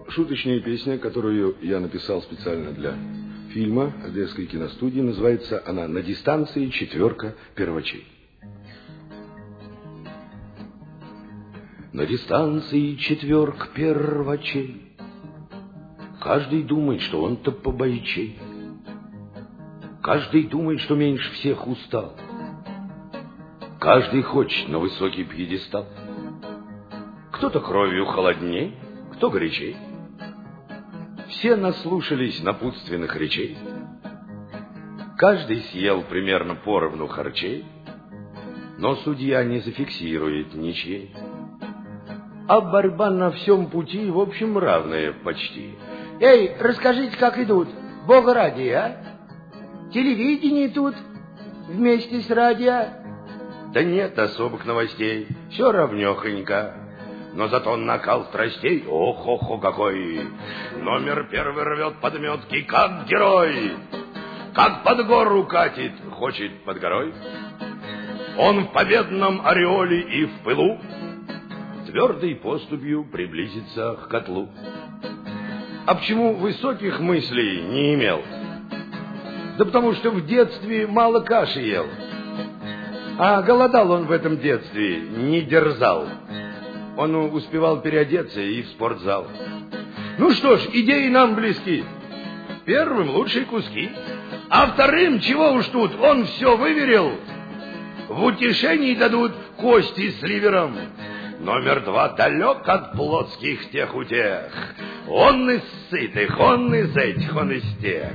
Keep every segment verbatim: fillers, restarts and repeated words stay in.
Шуточная песня, которую я написал специально для фильма Одесской киностудии. Называется она «На дистанции четверка первачей». На дистанции четверка первачей, каждый думает, что он-то побойчей. Каждый думает, что меньше всех устал. Каждый хочет на высокий пьедестал. Кто-то кровью холодней, кто горячей. Все наслушались напутственных речей. Каждый съел примерно поровну харчей, но судья не зафиксирует ничьей. А борьба на всем пути, в общем, равная почти. Эй, расскажите, как идут, бога ради, а? Телевидение тут вместе с радио. Да нет особых новостей, все равнёхонько. Но зато накал страстей, ох-охо какой. Номер первый рвет подметки, как герой. Как под гору катит, хочет под горой. Он в победном ореоле и в пылу твердой поступью приблизится к котлу. А почему высоких мыслей не имел? Да потому что в детстве мало каши ел. А голодал он в этом детстве, не дерзал. Он успевал переодеться и в спортзал. Ну что ж, идеи нам близки. Первым лучшие куски, а вторым, чего уж тут, он все выверил. В утешении дадут кости с ливером. Номер два далек от плотских тех утех. Он из сытых, он из этих, он из тех.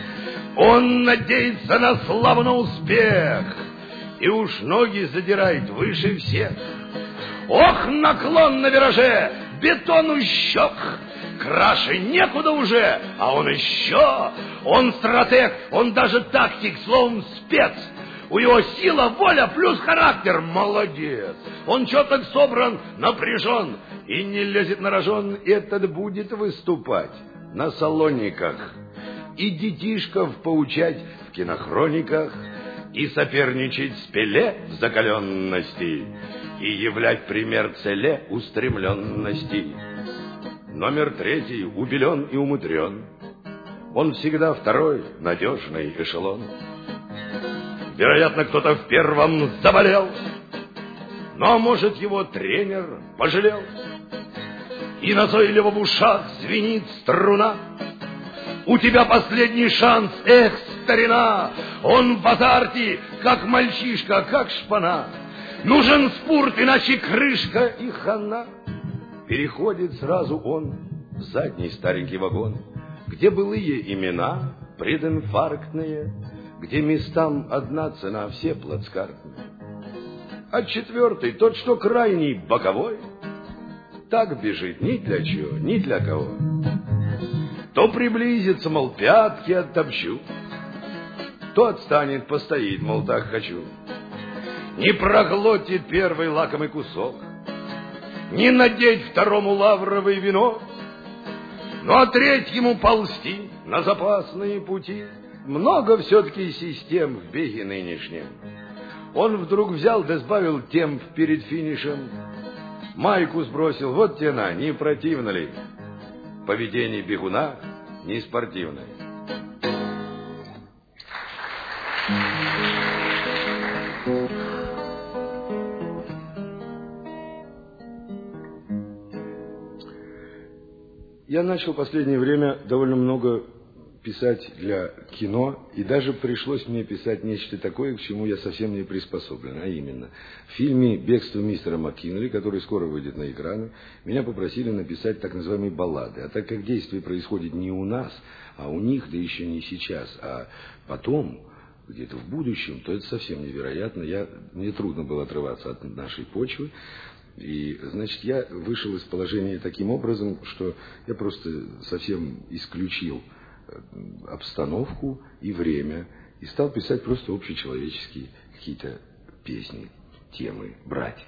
Он надеется на славу, на успех, и уж ноги задирает выше всех. Ох, наклон на вираже, бетон у щек. Краше некуда уже, а он еще. Он стратег, он даже тактик, словом спец. У него сила, воля плюс характер. Молодец. Он четок собран, напряжен и не лезет на рожон. Этот будет выступать на салониках и детишков поучать в кинохрониках, и соперничать с Пеле в закаленности, и являть пример целе устремленности. Номер третий убелен и умудрен. Он всегда второй, надежный эшелон. Вероятно, кто-то в первом заболел, но, может, его тренер пожалел. И назойливо в ушах звенит струна. У тебя последний шанс, эх, старина. Он в азарте, как мальчишка, как шпана. Нужен спорт, иначе крышка и хана. Переходит сразу он в задний старенький вагон, где былые имена прединфарктные, где местам одна цена, все плацкартные. А четвертый, тот, что крайний, боковой, так бежит ни для чего, ни для кого. То приблизится, мол, пятки оттопчу, то отстанет, постоит, мол, так хочу. Не проглотит первый лакомый кусок, не надеть второму лавровый венок, ну а третьему ползти на запасные пути. Много все-таки систем в беге нынешнем. Он вдруг взял да сбавил темп перед финишем. Майку сбросил, вот те на, не противно ли? Поведение бегуна не спортивное. Я начал в последнее время довольно много писать для кино, и даже пришлось мне писать нечто такое, к чему я совсем не приспособлен, а именно в фильме «Бегство мистера МакКинли», который скоро выйдет на экраны, меня попросили написать так называемые баллады. А так как действие происходит не у нас, а у них, да еще не сейчас, а потом, где-то в будущем, то это совсем невероятно. Я, мне трудно было отрываться от нашей почвы. И, значит, я вышел из положения таким образом, что я просто совсем исключил обстановку и время и стал писать просто общечеловеческие какие-то песни, темы, брать.